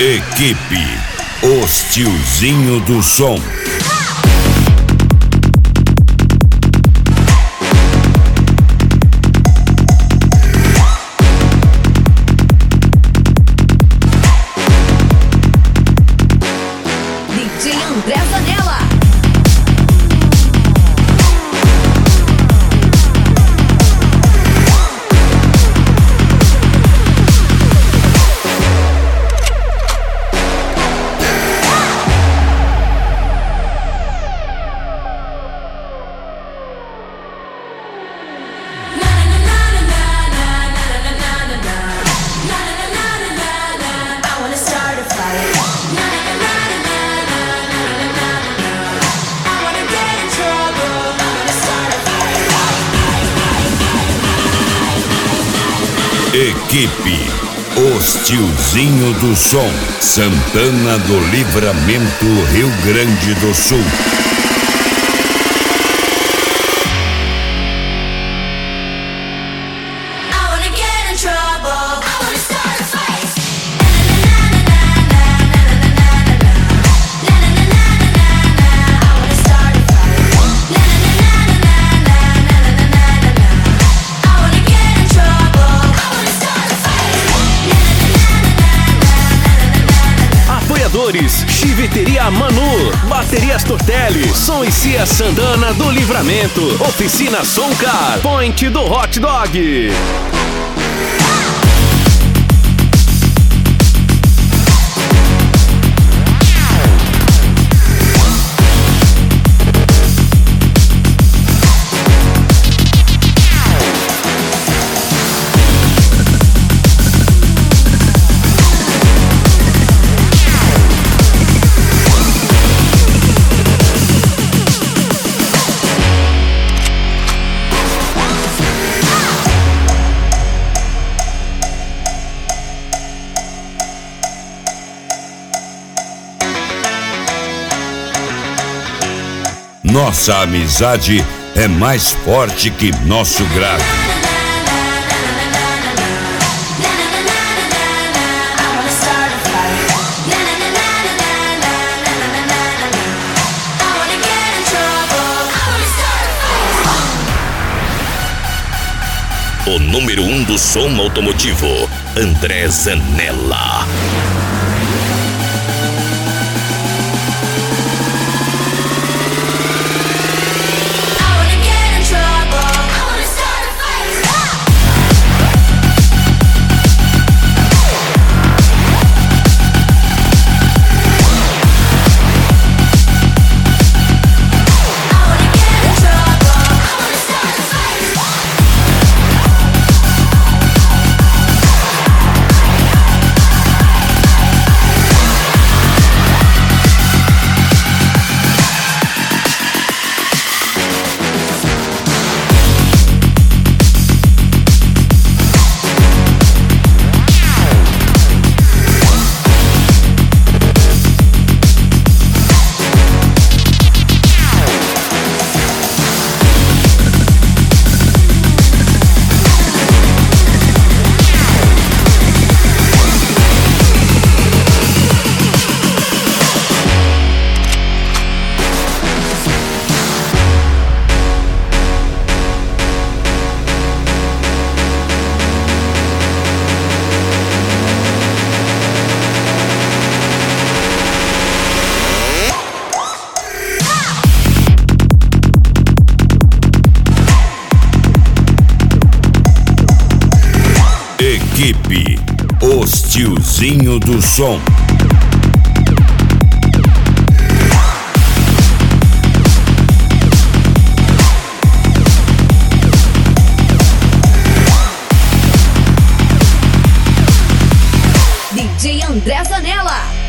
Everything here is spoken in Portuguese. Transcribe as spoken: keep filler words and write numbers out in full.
Equipe Os Tiozinho do Som. D J André Zanella. Equipe Os Tiozinho do Som, Santana do Livramento, Rio Grande do Sul. Chiveteria Manu, Baterias Tortelli, Som e Cia Santana do Livramento, Oficina Soncar, Point do Hot Dog. Nossa amizade é mais forte que nosso grave. O número um do som automotivo, André Zanella. Equipe Os Tiozinho do Som. D J André Zanella.